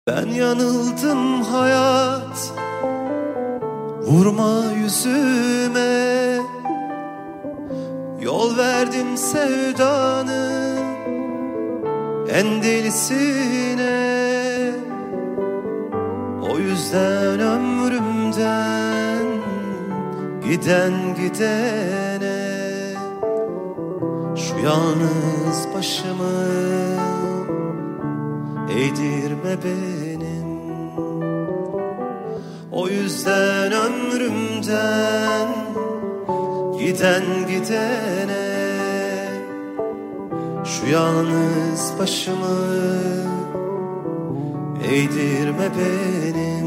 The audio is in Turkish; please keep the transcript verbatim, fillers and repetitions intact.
Ben yanıldım hayat, vurma yüzüme. Yol verdim sevdanın en delisine. O yüzden ömrümden giden gidene, şu yalnız başımı eğdirme benim. O yüzden ömrümden giden gidene, şu yalnız başımı eğdirme benim.